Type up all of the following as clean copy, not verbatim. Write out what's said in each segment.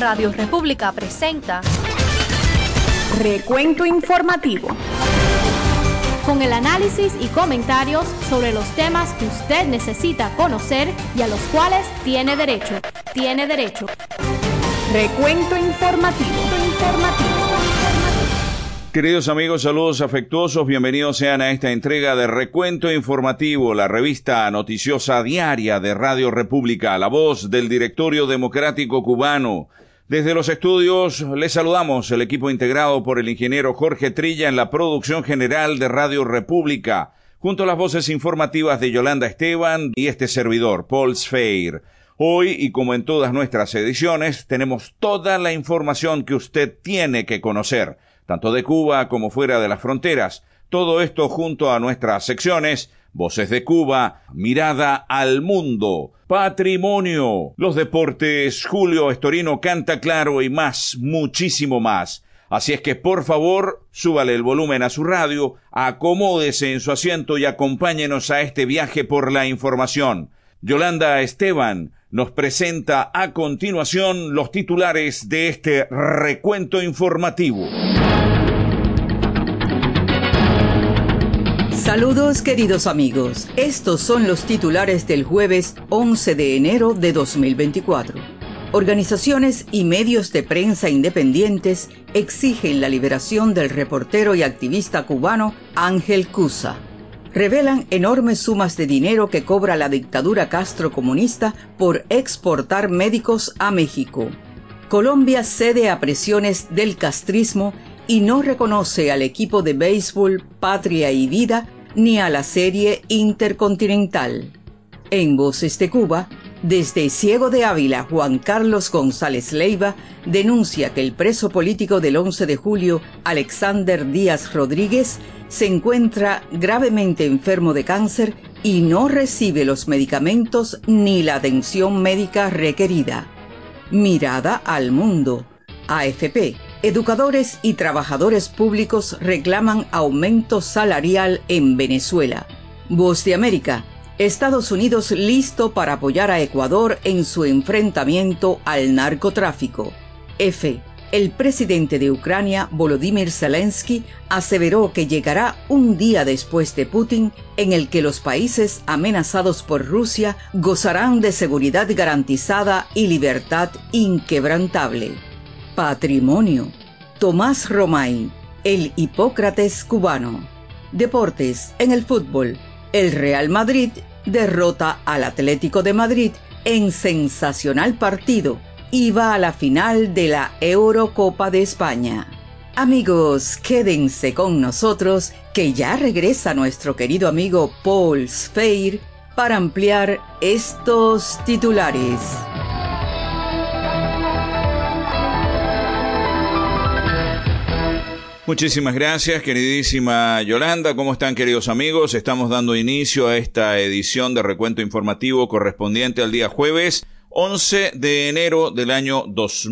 Radio República presenta Recuento Informativo, con el análisis y comentarios sobre los temas que usted necesita conocer y a los cuales tiene derecho. Recuento Informativo. Queridos amigos, saludos afectuosos, bienvenidos sean a esta entrega de Recuento Informativo, la revista noticiosa diaria de Radio República, la voz del Directorio Democrático Cubano. Desde los estudios les saludamos el equipo integrado por el ingeniero Jorge Trilla en la producción general de Radio República, junto a las voces informativas de Yolanda Esteban y este servidor, Paul Sfeir. Hoy, y como en todas nuestras ediciones, tenemos toda la información que usted tiene que conocer, tanto de Cuba como fuera de las fronteras. Todo esto junto a nuestras secciones: Voces de Cuba, Mirada al Mundo, Patrimonio, los deportes, Julio Estorino canta claro y más, muchísimo más. Así es que por favor, súbale el volumen a su radio, acomódese en su asiento y acompáñenos a este viaje por la información. Yolanda Esteban nos presenta a continuación los titulares de este recuento informativo. Saludos queridos amigos, estos son los titulares del jueves 11 de enero de 2024. Organizaciones y medios de prensa independientes exigen la liberación del reportero y activista cubano Ángel Cusa. Revelan enormes sumas de dinero que cobra la dictadura castrocomunista por exportar médicos a México. Colombia cede a presiones del castrismo y no reconoce al equipo de béisbol Patria y Vida ni a la serie Intercontinental. En Voces de Cuba, desde Ciego de Ávila, Juan Carlos González Leiva denuncia que el preso político del 11 de julio, Alexander Díaz Rodríguez, se encuentra gravemente enfermo de cáncer y no recibe los medicamentos ni la atención médica requerida. Mirada al Mundo. AFP. Educadores y trabajadores públicos reclaman aumento salarial en Venezuela. Voz de América. Estados Unidos listo para apoyar a Ecuador en su enfrentamiento al narcotráfico. F. El presidente de Ucrania, Volodymyr Zelensky, aseveró que llegará un día después de Putin en el que los países amenazados por Rusia gozarán de seguridad garantizada y libertad inquebrantable. Patrimonio. Tomás Romay, el Hipócrates cubano. Deportes. En el fútbol, el Real Madrid derrota al Atlético de Madrid en sensacional partido y va a la final de la Eurocopa de España. Amigos, quédense con nosotros que ya regresa nuestro querido amigo Paul Sfeir para ampliar estos titulares. Muchísimas gracias, queridísima Yolanda. ¿Cómo están, queridos amigos? Estamos dando inicio a esta edición de Recuento Informativo correspondiente al día jueves 11 de enero del año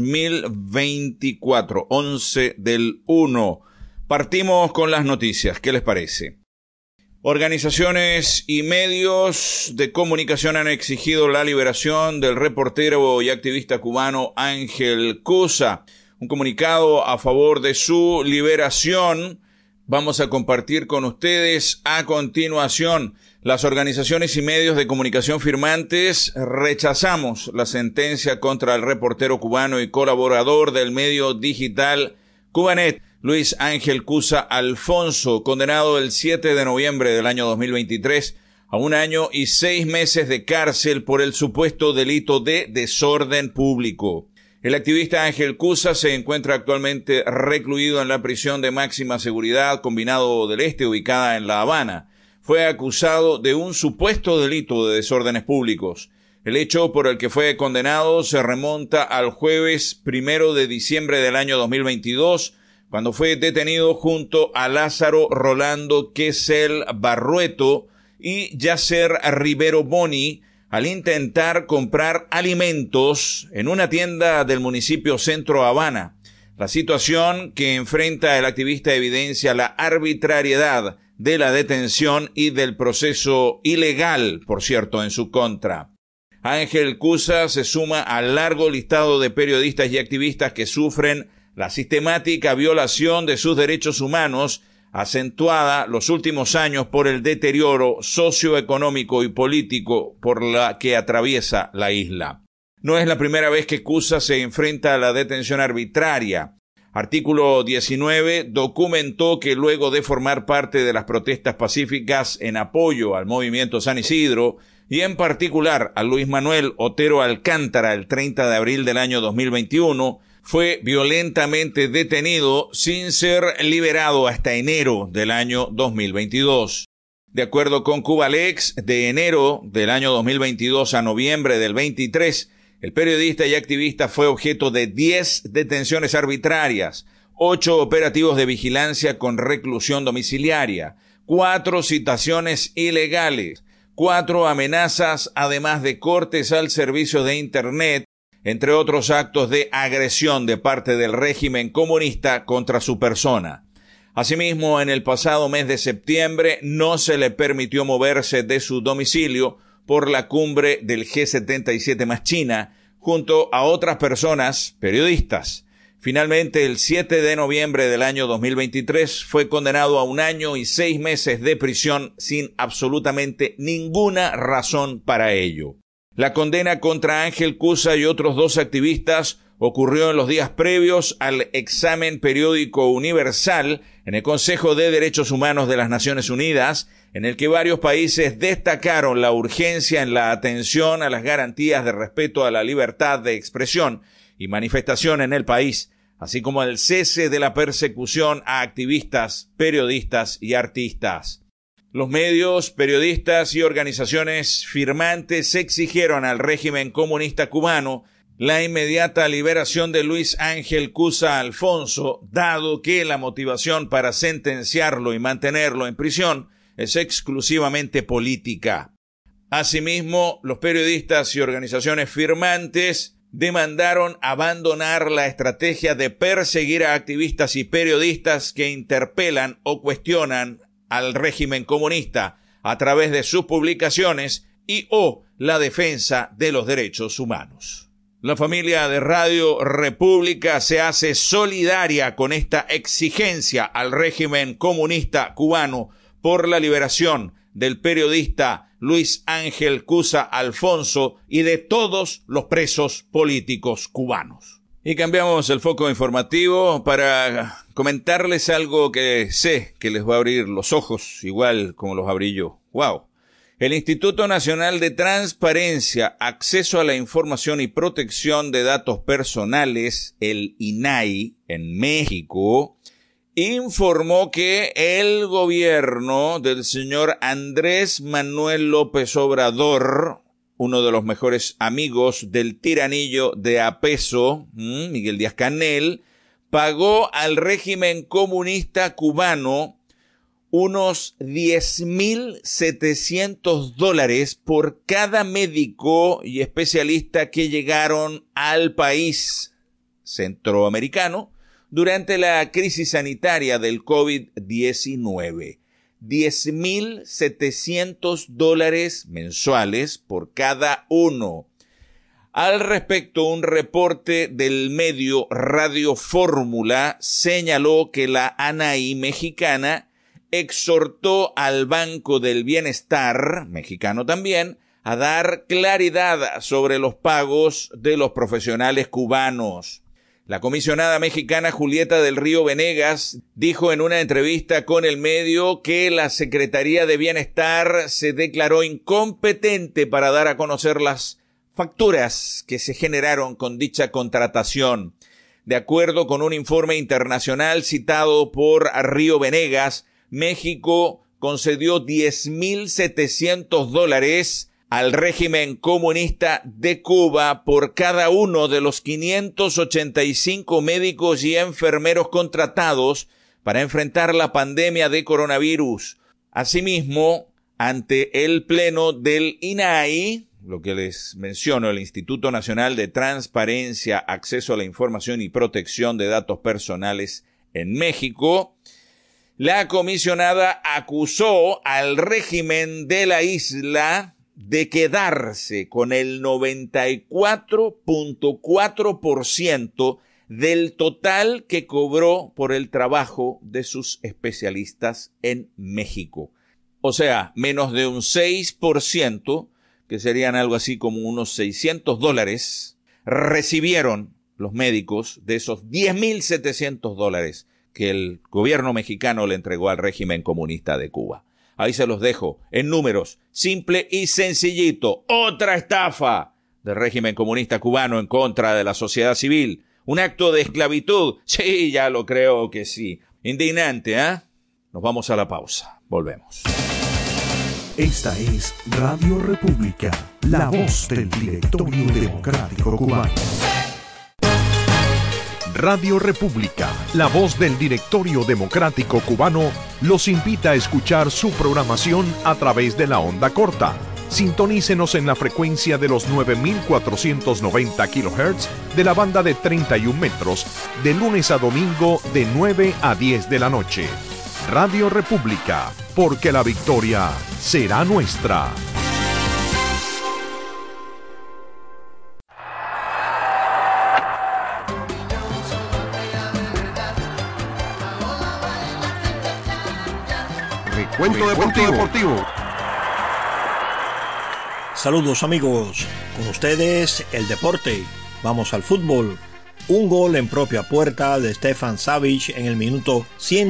2024, 11 del 1. Partimos con las noticias, ¿qué les parece? Organizaciones y medios de comunicación han exigido la liberación del reportero y activista cubano Ángel Cusa. Un comunicado a favor de su liberación vamos a compartir con ustedes a continuación. Las organizaciones y medios de comunicación firmantes rechazamos la sentencia contra el reportero cubano y colaborador del medio digital Cubanet, Luis Ángel Cusa Alfonso, condenado el 7 de noviembre del año 2023 a 1 año y 6 meses de cárcel por el supuesto delito de desorden público. El activista Ángel Cusa se encuentra actualmente recluido en la prisión de máxima seguridad Combinado del Este, ubicada en La Habana. Fue acusado de un supuesto delito de desórdenes públicos. El hecho por el que fue condenado se remonta al jueves 1 de diciembre del año 2022, cuando fue detenido junto a Lázaro Rolando Quesel Barrueto y Yasser Rivero Boni, al intentar comprar alimentos en una tienda del municipio Centro Habana. La situación que enfrenta el activista evidencia la arbitrariedad de la detención y del proceso ilegal, por cierto, en su contra. Ángel Cuza se suma al largo listado de periodistas y activistas que sufren la sistemática violación de sus derechos humanos, acentuada los últimos años por el deterioro socioeconómico y político por la que atraviesa la isla. No es la primera vez que Cuza se enfrenta a la detención arbitraria. Artículo 19 documentó que luego de formar parte de las protestas pacíficas en apoyo al movimiento San Isidro, y en particular a Luis Manuel Otero Alcántara el 30 de abril del año 2021, fue violentamente detenido sin ser liberado hasta enero del año 2022. De acuerdo con Cubalex, de enero del año 2022 a noviembre del 23, el periodista y activista fue objeto de 10 detenciones arbitrarias, 8 operativos de vigilancia con reclusión domiciliaria, 4 citaciones ilegales, 4 amenazas, además de cortes al servicio de Internet, entre otros actos de agresión de parte del régimen comunista contra su persona. Asimismo, en el pasado mes de septiembre no se le permitió moverse de su domicilio por la cumbre del G77 más China, junto a otras personas periodistas. Finalmente, el 7 de noviembre del año 2023 fue condenado a 1 año y 6 meses de prisión sin absolutamente ninguna razón para ello. La condena contra Ángel Cuza y otros 2 activistas ocurrió en los días previos al examen periódico universal en el Consejo de Derechos Humanos de las Naciones Unidas, en el que varios países destacaron la urgencia en la atención a las garantías de respeto a la libertad de expresión y manifestación en el país, así como el cese de la persecución a activistas, periodistas y artistas. Los medios, periodistas y organizaciones firmantes exigieron al régimen comunista cubano la inmediata liberación de Luis Ángel Cuza Alfonso, dado que la motivación para sentenciarlo y mantenerlo en prisión es exclusivamente política. Asimismo, los periodistas y organizaciones firmantes demandaron abandonar la estrategia de perseguir a activistas y periodistas que interpelan o cuestionan al régimen comunista a través de sus publicaciones y o la defensa de los derechos humanos. La familia de Radio República se hace solidaria con esta exigencia al régimen comunista cubano por la liberación del periodista Luis Ángel Cuza Alfonso y de todos los presos políticos cubanos. Y cambiamos el foco informativo para comentarles algo que sé que les va a abrir los ojos, igual como los abrí yo. ¡Wow! El Instituto Nacional de Transparencia, Acceso a la Información y Protección de Datos Personales, el INAI, en México, informó que el gobierno del señor Andrés Manuel López Obrador, uno de los mejores amigos del tiranillo de a peso, Miguel Díaz-Canel, pagó al régimen comunista cubano unos $10,700 por cada médico y especialista que llegaron al país centroamericano durante la crisis sanitaria del COVID-19. $10,700 mensuales por cada uno. Al respecto, un reporte del medio Radio Fórmula señaló que la ANAI mexicana exhortó al Banco del Bienestar, mexicano también, a dar claridad sobre los pagos de los profesionales cubanos. La comisionada mexicana Julieta del Río Venegas dijo en una entrevista con el medio que la Secretaría de Bienestar se declaró incompetente para dar a conocer las facturas que se generaron con dicha contratación. De acuerdo con un informe internacional citado por Río Venegas, México concedió $10,700 al régimen comunista de Cuba por cada uno de los 585 médicos y enfermeros contratados para enfrentar la pandemia de coronavirus. Asimismo, ante el pleno del INAI, lo que les menciono, el Instituto Nacional de Transparencia, Acceso a la Información y Protección de Datos Personales en México, la comisionada acusó al régimen de la isla de quedarse con el 94.4% del total que cobró por el trabajo de sus especialistas en México. O sea, menos de un 6%, que serían algo así como unos $600, recibieron los médicos de esos $10,700 que el gobierno mexicano le entregó al régimen comunista de Cuba. Ahí se los dejo en números, simple y sencillito. Otra estafa del régimen comunista cubano en contra de la sociedad civil. Un acto de esclavitud. Sí, ya lo creo que sí. Indignante, ¿eh? Nos vamos a la pausa. Volvemos. Esta es Radio República, la voz del Directorio Democrático Cubano. Radio República, la voz del Directorio Democrático Cubano, los invita a escuchar su programación a través de la onda corta. Sintonícenos en la frecuencia de los 9.490 kHz de la banda de 31 metros, de lunes a domingo de 9 a 10 de la noche. Radio República, porque la victoria será nuestra. Recuento deportivo. Saludos amigos, con ustedes el deporte. Vamos al fútbol. Un gol en propia puerta de Stefan Savic en el minuto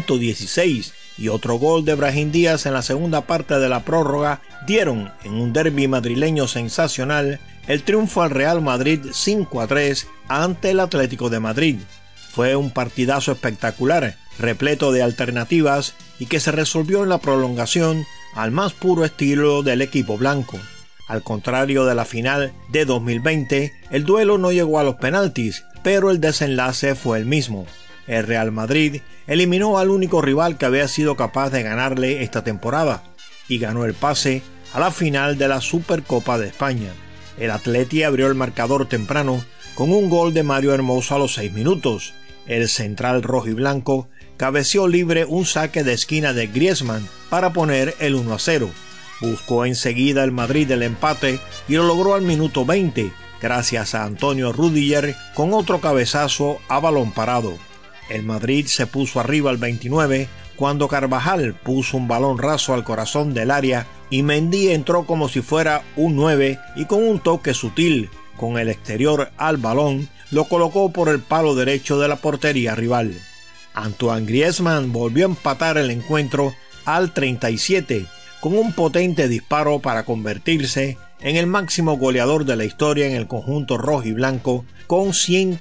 116 y otro gol de Brahim Díaz en la segunda parte de la prórroga dieron en un derbi madrileño sensacional el triunfo al Real Madrid 5-3 ante el Atlético de Madrid. Fue un partidazo espectacular, repleto de alternativas y que se resolvió en la prolongación al más puro estilo del equipo blanco. Al contrario de la final de 2020, el duelo no llegó a los penaltis, pero el desenlace fue el mismo. El Real Madrid eliminó al único rival que había sido capaz de ganarle esta temporada y ganó el pase a la final de la Supercopa de España. El Atleti abrió el marcador temprano con un gol de Mario Hermoso a los 6 minutos. El central rojiblanco cabeceó libre un saque de esquina de Griezmann para poner el 1-0. Buscó enseguida el Madrid el empate y lo logró al minuto 20, gracias a Antonio Rüdiger con otro cabezazo a balón parado. El Madrid se puso arriba al 29 cuando Carvajal puso un balón raso al corazón del área y Mendy entró como si fuera un 9 y con un toque sutil con el exterior al balón lo colocó por el palo derecho de la portería rival. Antoine Griezmann volvió a empatar el encuentro al 37 con un potente disparo para convertirse en el máximo goleador de la historia en el conjunto rojiblanco con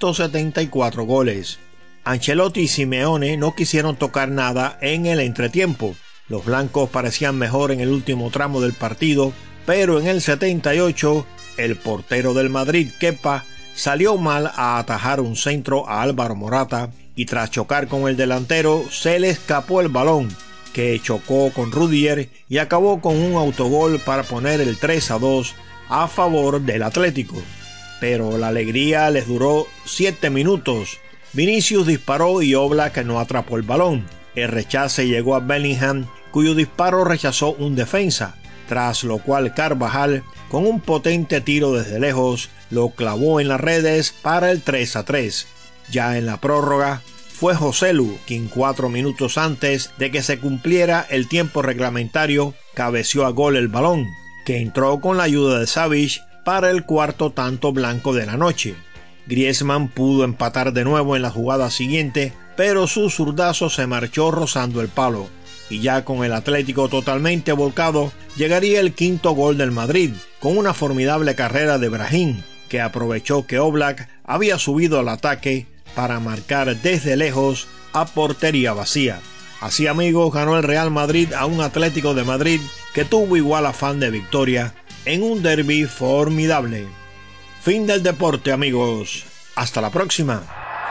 174 goles. Ancelotti y Simeone no quisieron tocar nada en el entretiempo. Los blancos parecían mejor en el último tramo del partido, pero en el 78 el portero del Madrid, Kepa, salió mal a atajar un centro a Álvaro Morata y tras chocar con el delantero se le escapó el balón, que chocó con Rüdiger y acabó con un autogol para poner el 3-2 a favor del Atlético. Pero la alegría les duró 7 minutos. Vinicius disparó y Oblak no atrapó el balón. El rechace llegó a Bellingham, cuyo disparo rechazó un defensa, tras lo cual Carvajal, con un potente tiro desde lejos, lo clavó en las redes para el 3-3. Ya en la prórroga, fue Joselu quien 4 minutos antes de que se cumpliera el tiempo reglamentario cabeció a gol el balón, que entró con la ayuda de Savic para el cuarto tanto blanco de la noche. Griezmann pudo empatar de nuevo en la jugada siguiente, pero su zurdazo se marchó rozando el palo, y ya con el Atlético totalmente volcado, llegaría el quinto gol del Madrid, con una formidable carrera de Brahim, que aprovechó que Oblak había subido al ataque para marcar desde lejos a portería vacía. Así amigos, ganó el Real Madrid a un Atlético de Madrid que tuvo igual afán de victoria en un derbi formidable. Fin del deporte amigos, hasta la próxima.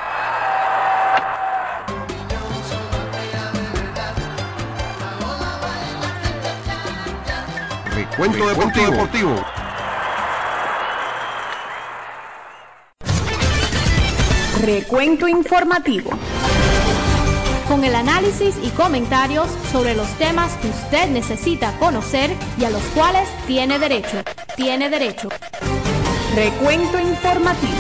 Recuento deportivo. Recuento informativo. Con el análisis y comentarios sobre los temas que usted necesita conocer y a los cuales tiene derecho. tiene derecho. Recuento informativo.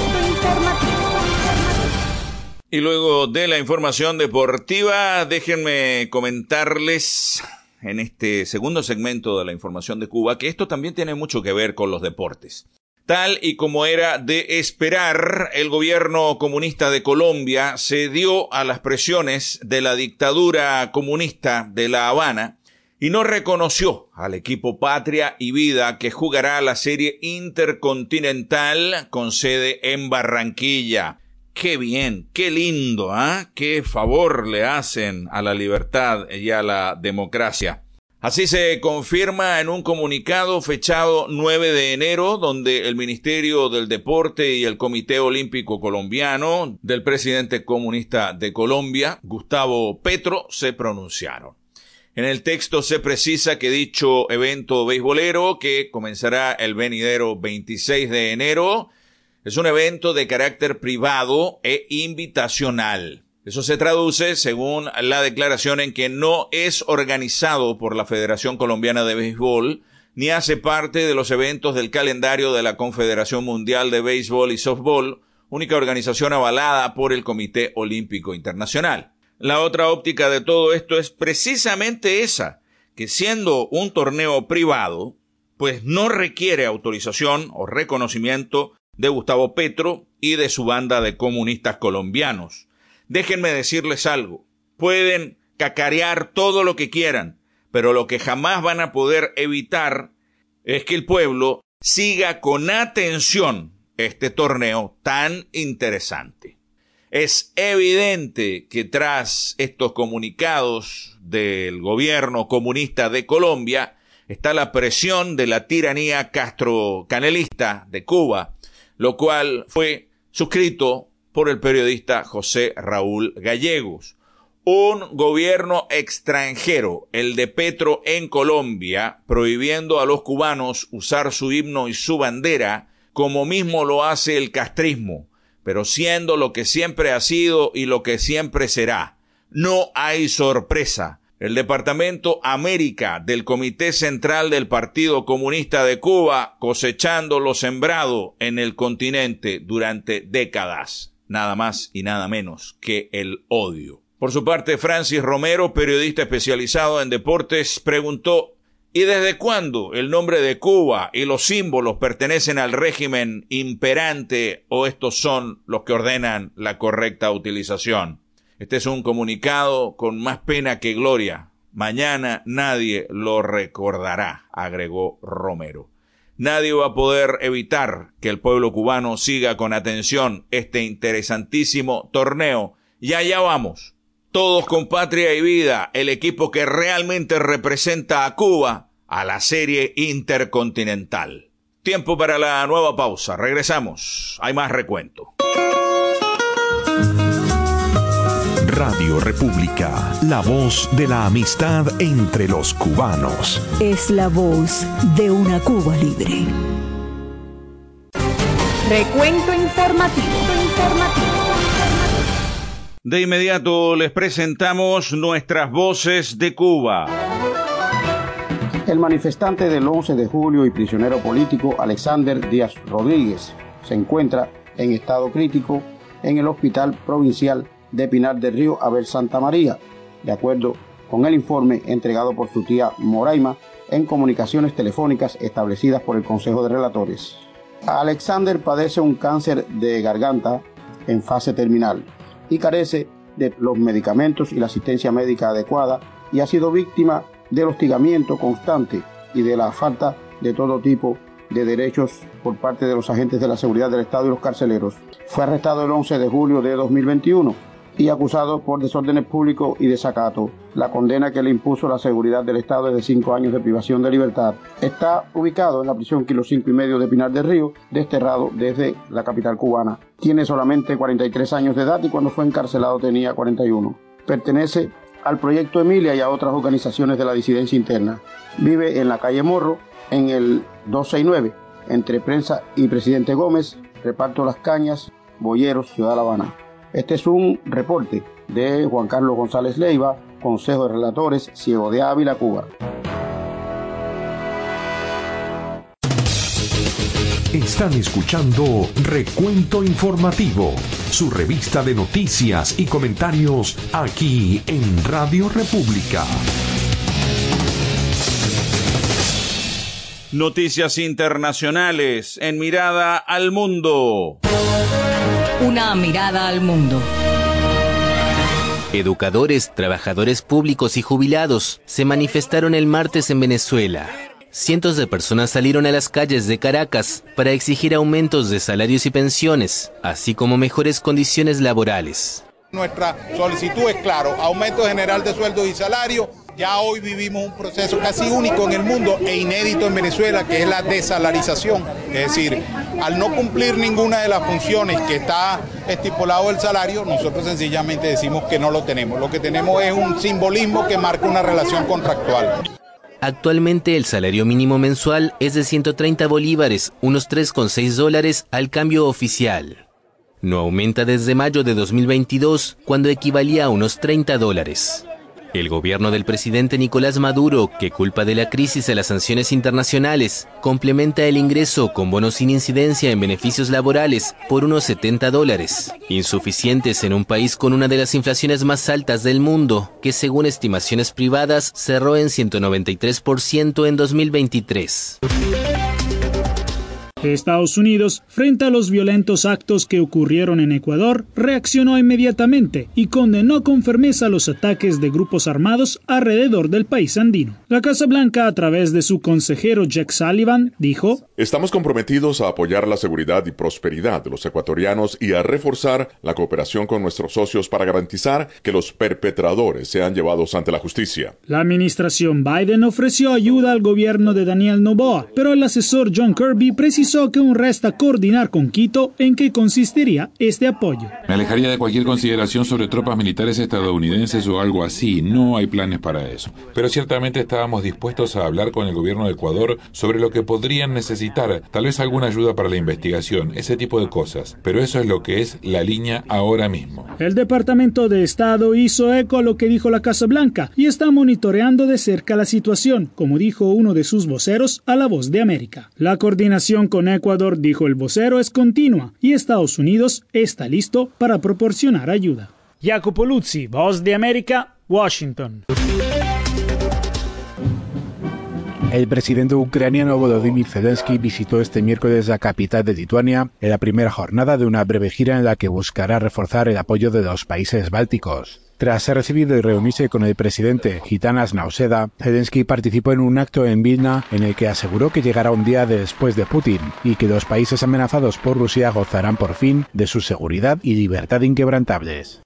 Y luego de la información deportiva, déjenme comentarles en este segundo segmento de la información de Cuba que esto también tiene mucho que ver con los deportes. Tal y como era de esperar, el gobierno comunista de Colombia cedió a las presiones de la dictadura comunista de La Habana y no reconoció al equipo Patria y Vida que jugará la serie intercontinental con sede en Barranquilla. ¡Qué bien! ¡Qué lindo! ¡Qué favor le hacen a la libertad y a la democracia! Así se confirma en un comunicado fechado 9 de enero, donde el Ministerio del Deporte y el Comité Olímpico Colombiano del presidente comunista de Colombia, Gustavo Petro, se pronunciaron. En el texto se precisa que dicho evento beisbolero, que comenzará el venidero 26 de enero, es un evento de carácter privado e invitacional. Eso se traduce, según la declaración, en que no es organizado por la Federación Colombiana de Béisbol, ni hace parte de los eventos del calendario de la Confederación Mundial de Béisbol y Softball, única organización avalada por el Comité Olímpico Internacional. La otra óptica de todo esto es precisamente esa, que siendo un torneo privado, pues no requiere autorización o reconocimiento de Gustavo Petro y de su banda de comunistas colombianos. Déjenme decirles algo, pueden cacarear todo lo que quieran, pero lo que jamás van a poder evitar es que el pueblo siga con atención este torneo tan interesante. Es evidente que tras estos comunicados del gobierno comunista de Colombia está la presión de la tiranía castrocanelista de Cuba, lo cual fue suscrito por el periodista José Raúl Gallegos. Un gobierno extranjero, el de Petro en Colombia, prohibiendo a los cubanos usar su himno y su bandera, como mismo lo hace el castrismo, pero siendo lo que siempre ha sido y lo que siempre será. No hay sorpresa. El Departamento América del Comité Central del Partido Comunista de Cuba cosechando lo sembrado en el continente durante décadas. Nada más y nada menos que el odio. Por su parte, Francis Romero, periodista especializado en deportes, preguntó: ¿y desde cuándo el nombre de Cuba y los símbolos pertenecen al régimen imperante o estos son los que ordenan la correcta utilización? Este es un comunicado con más pena que gloria. Mañana nadie lo recordará, agregó Romero. Nadie va a poder evitar que el pueblo cubano siga con atención este interesantísimo torneo. Y allá vamos. Todos con Patria y Vida, el equipo que realmente representa a Cuba a la serie intercontinental. Tiempo para la nueva pausa. Regresamos. Hay más recuento. Radio República, la voz de la amistad entre los cubanos. Es la voz de una Cuba libre. Recuento informativo. De inmediato les presentamos nuestras voces de Cuba. El manifestante del 11 de julio y prisionero político Alexander Díaz Rodríguez se encuentra en estado crítico en el Hospital Provincial de Pinar del Río Abel Santa María, de acuerdo con el informe entregado por su tía Moraima en comunicaciones telefónicas establecidas por el Consejo de Relatores. Alexander padece un cáncer de garganta en fase terminal y carece de los medicamentos y la asistencia médica adecuada y ha sido víctima del hostigamiento constante y de la falta de todo tipo de derechos por parte de los agentes de la seguridad del Estado y los carceleros. Fue arrestado el 11 de julio de 2021 y acusado por desórdenes públicos y desacato. La condena que le impuso la seguridad del Estado es de 5 años de privación de libertad. Está ubicado en la prisión Kilo 5 y medio de Pinar del Río, desterrado desde la capital cubana. Tiene solamente 43 años de edad y cuando fue encarcelado tenía 41. Pertenece al Proyecto Emilia y a otras organizaciones de la disidencia interna. Vive en la calle Morro, en el 269, entre Prensa y Presidente Gómez, Reparto Las Cañas, Boyeros, Ciudad La Habana. Este es un reporte de Juan Carlos González Leiva, Consejo de Relatores, Ciego de Ávila, Cuba. Están escuchando Recuento Informativo, su revista de noticias y comentarios aquí en Radio República. Noticias internacionales en Mirada al Mundo. Una mirada al mundo. Educadores, trabajadores públicos y jubilados se manifestaron el martes en Venezuela. Cientos de personas salieron a las calles de Caracas para exigir aumentos de salarios y pensiones, así como mejores condiciones laborales. Nuestra solicitud es claro, aumento general de sueldos y salarios. Ya hoy vivimos un proceso casi único en el mundo e inédito en Venezuela, que es la desalarización. Es decir, al no cumplir ninguna de las funciones que está estipulado el salario, nosotros sencillamente decimos que no lo tenemos. Lo que tenemos es un simbolismo que marca una relación contractual. Actualmente el salario mínimo mensual es de 130 bolívares, unos $3,6 al cambio oficial. No aumenta desde mayo de 2022, cuando equivalía a unos $30. El gobierno del presidente Nicolás Maduro, que culpa de la crisis a las sanciones internacionales, complementa el ingreso con bonos sin incidencia en beneficios laborales por unos $70, insuficientes en un país con una de las inflaciones más altas del mundo, que según estimaciones privadas cerró en 193% en 2023. Estados Unidos, frente a los violentos actos que ocurrieron en Ecuador, reaccionó inmediatamente y condenó con firmeza los ataques de grupos armados alrededor del país andino. La Casa Blanca, a través de su consejero Jake Sullivan, dijo: "Estamos comprometidos a apoyar la seguridad y prosperidad de los ecuatorianos y a reforzar la cooperación con nuestros socios para garantizar que los perpetradores sean llevados ante la justicia". La administración Biden ofreció ayuda al gobierno de Daniel Noboa, pero el asesor John Kirby precisó que aún resta coordinar con Quito en qué consistiría este apoyo. Me alejaría de cualquier consideración sobre tropas militares estadounidenses o algo así. No hay planes para eso. Pero ciertamente estábamos dispuestos a hablar con el gobierno de Ecuador sobre lo que podrían necesitar. Tal vez alguna ayuda para la investigación, ese tipo de cosas. Pero eso es lo que es la línea ahora mismo. El Departamento de Estado hizo eco a lo que dijo la Casa Blanca y está monitoreando de cerca la situación, como dijo uno de sus voceros a La Voz de América. La coordinación con Ecuador, dijo el vocero, es continua y Estados Unidos está listo para proporcionar ayuda. Jacopo Luzzi, Voz de América, Washington. El presidente ucraniano Volodymyr Zelensky visitó este miércoles la capital de Lituania en la primera jornada de una breve gira en la que buscará reforzar el apoyo de los países bálticos. Tras ser recibido y reunirse con el presidente Gitanas Nauseda, Zelensky participó en un acto en Vilna en el que aseguró que llegará un día después de Putin y que los países amenazados por Rusia gozarán por fin de su seguridad y libertad inquebrantables.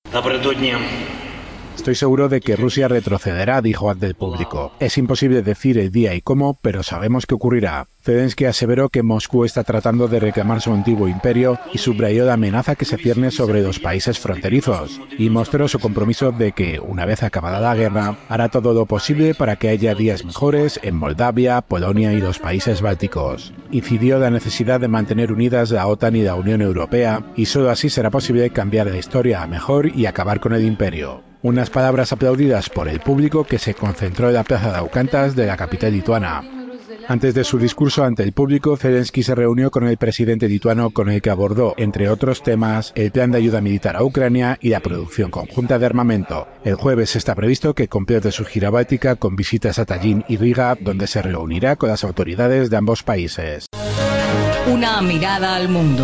Estoy seguro de que Rusia retrocederá, dijo ante el público. Es imposible decir el día y cómo, pero sabemos que ocurrirá. Zelensky aseveró que Moscú está tratando de reclamar su antiguo imperio y subrayó la amenaza que se cierne sobre los países fronterizos, y mostró su compromiso de que, una vez acabada la guerra, hará todo lo posible para que haya días mejores en Moldavia, Polonia y los países bálticos. Incidió la necesidad de mantener unidas la OTAN y la Unión Europea, y solo así será posible cambiar la historia a mejor y acabar con el imperio. Unas palabras aplaudidas por el público que se concentró en la Plaza de Aucantas de la capital lituana. Antes de su discurso ante el público, Zelensky se reunió con el presidente lituano con el que abordó, entre otros temas, el plan de ayuda militar a Ucrania y la producción conjunta de armamento. El jueves está previsto que complete su gira báltica con visitas a Tallinn y Riga, donde se reunirá con las autoridades de ambos países. Una mirada al mundo.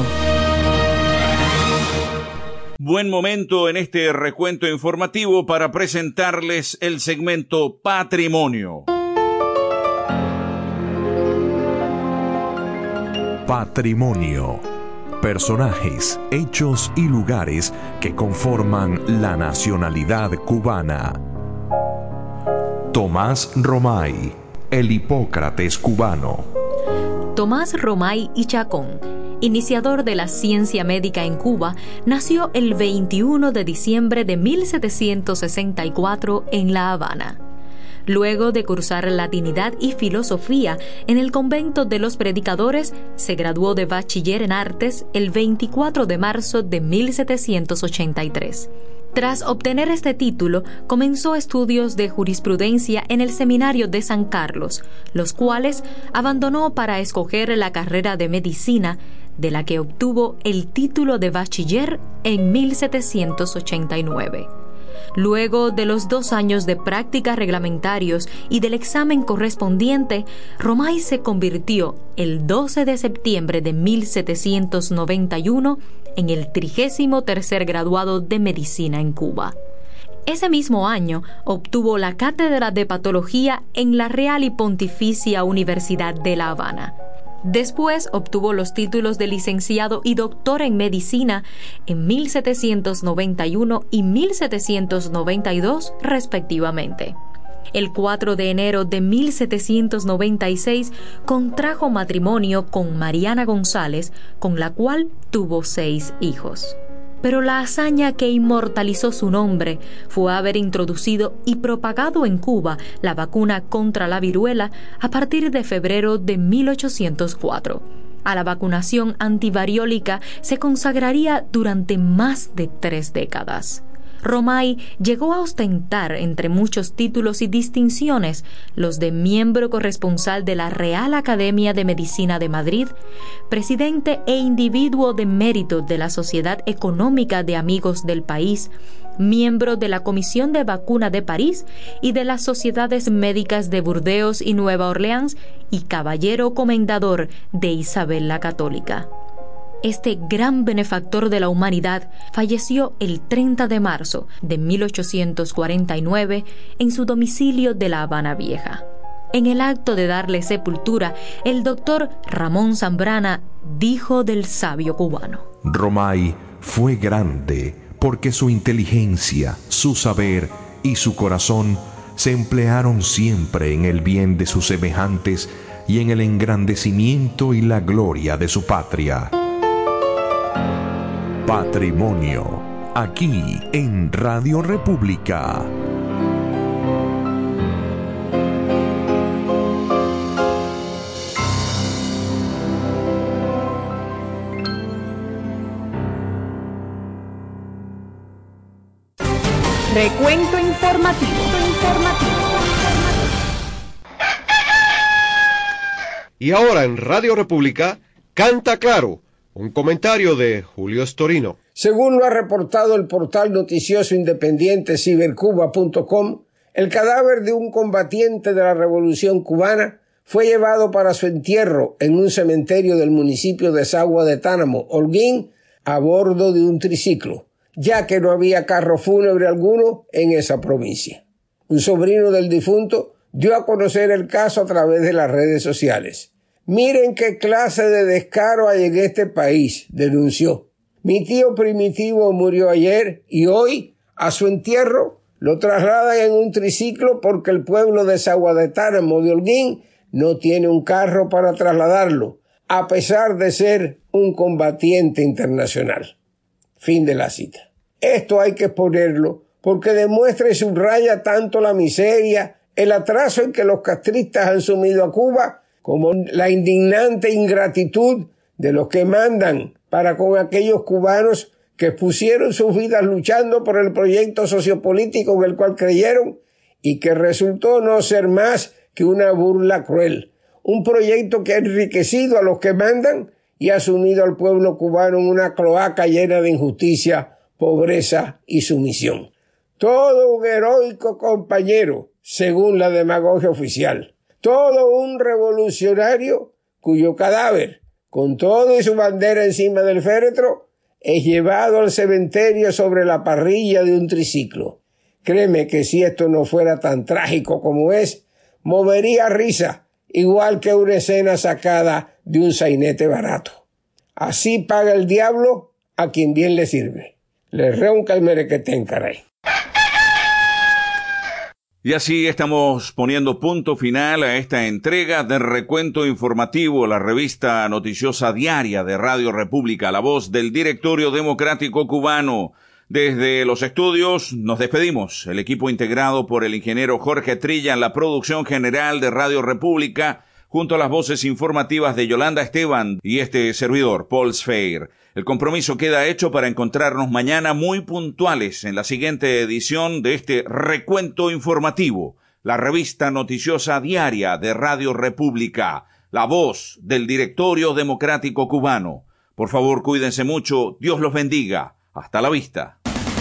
Buen momento en este recuento informativo para presentarles el segmento Patrimonio. Patrimonio. Personajes, hechos y lugares que conforman la nacionalidad cubana. Tomás Romay, el Hipócrates cubano. Tomás Romay y Chacón, iniciador de la ciencia médica en Cuba, nació el 21 de diciembre de 1764 en La Habana. Luego de cursar latinidad y filosofía en el convento de los predicadores, se graduó de bachiller en artes el 24 de marzo de 1783. Tras obtener este título, comenzó estudios de jurisprudencia en el Seminario de San Carlos, los cuales abandonó para escoger la carrera de medicina, de la que obtuvo el título de bachiller en 1789. Luego de los 2 años de prácticas reglamentarios y del examen correspondiente, Romay se convirtió el 12 de septiembre de 1791 en el 33º graduado de medicina en Cuba. Ese mismo año obtuvo la cátedra de patología en la Real y Pontificia Universidad de La Habana. Después obtuvo los títulos de licenciado y doctor en medicina en 1791 y 1792 respectivamente. El 4 de enero de 1796 contrajo matrimonio con Mariana González, con la cual tuvo 6 hijos. Pero la hazaña que inmortalizó su nombre fue haber introducido y propagado en Cuba la vacuna contra la viruela a partir de febrero de 1804. A la vacunación antivariólica se consagraría durante más de 3 décadas. Romay llegó a ostentar, entre muchos títulos y distinciones, los de miembro corresponsal de la Real Academia de Medicina de Madrid, presidente e individuo de mérito de la Sociedad Económica de Amigos del País, miembro de la Comisión de Vacuna de París y de las Sociedades Médicas de Burdeos y Nueva Orleans, y caballero comendador de Isabel la Católica. Este gran benefactor de la humanidad falleció el 30 de marzo de 1849 en su domicilio de La Habana Vieja. En el acto de darle sepultura, el doctor Ramón Zambrana dijo del sabio cubano: Romay fue grande porque su inteligencia, su saber y su corazón se emplearon siempre en el bien de sus semejantes y en el engrandecimiento y la gloria de su patria. Patrimonio, aquí en Radio República. Recuento informativo. Y ahora en Radio República, Canta Claro, un comentario de Julio Storino. Según lo ha reportado el portal noticioso independiente cibercuba.com, el cadáver de un combatiente de la Revolución Cubana fue llevado para su entierro en un cementerio del municipio de Sagua de Tánamo, Holguín, a bordo de un triciclo, ya que no había carro fúnebre alguno en esa provincia. Un sobrino del difunto dio a conocer el caso a través de las redes sociales. Miren qué clase de descaro hay en este país, denunció. Mi tío Primitivo murió ayer y hoy, a su entierro, lo trasladan en un triciclo porque el pueblo de Sagua de Tánamo de Holguín no tiene un carro para trasladarlo, a pesar de ser un combatiente internacional. Fin de la cita. Esto hay que exponerlo porque demuestra y subraya tanto la miseria, el atraso en que los castristas han sumido a Cuba, como la indignante ingratitud de los que mandan para con aquellos cubanos que pusieron sus vidas luchando por el proyecto sociopolítico en el cual creyeron y que resultó no ser más que una burla cruel. Un proyecto que ha enriquecido a los que mandan y ha sumido al pueblo cubano en una cloaca llena de injusticia, pobreza y sumisión. Todo un heroico compañero, según la demagogia oficial. Todo un revolucionario cuyo cadáver, con todo y su bandera encima del féretro, es llevado al cementerio sobre la parrilla de un triciclo. Créeme que si esto no fuera tan trágico como es, movería risa, igual que una escena sacada de un sainete barato. Así paga el diablo a quien bien le sirve. Le ronca el merequetén, caray. Y así estamos poniendo punto final a esta entrega de Recuento Informativo, la revista noticiosa diaria de Radio República, la voz del Directorio Democrático Cubano. Desde los estudios nos despedimos, el equipo integrado por el ingeniero Jorge Trilla en la producción general de Radio República, junto a las voces informativas de Yolanda Esteban y este servidor, Paul Sfeir. El compromiso queda hecho para encontrarnos mañana muy puntuales en la siguiente edición de este recuento informativo, la revista noticiosa diaria de Radio República, la voz del Directorio Democrático Cubano. Por favor, cuídense mucho, Dios los bendiga. Hasta la vista.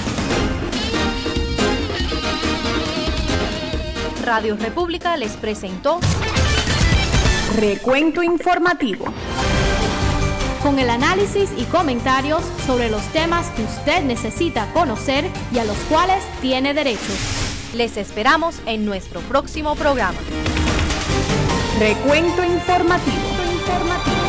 Radio República les presentó Recuento Informativo, con el análisis y comentarios sobre los temas que usted necesita conocer y a los cuales tiene derecho. Les esperamos en nuestro próximo programa. Recuento Informativo.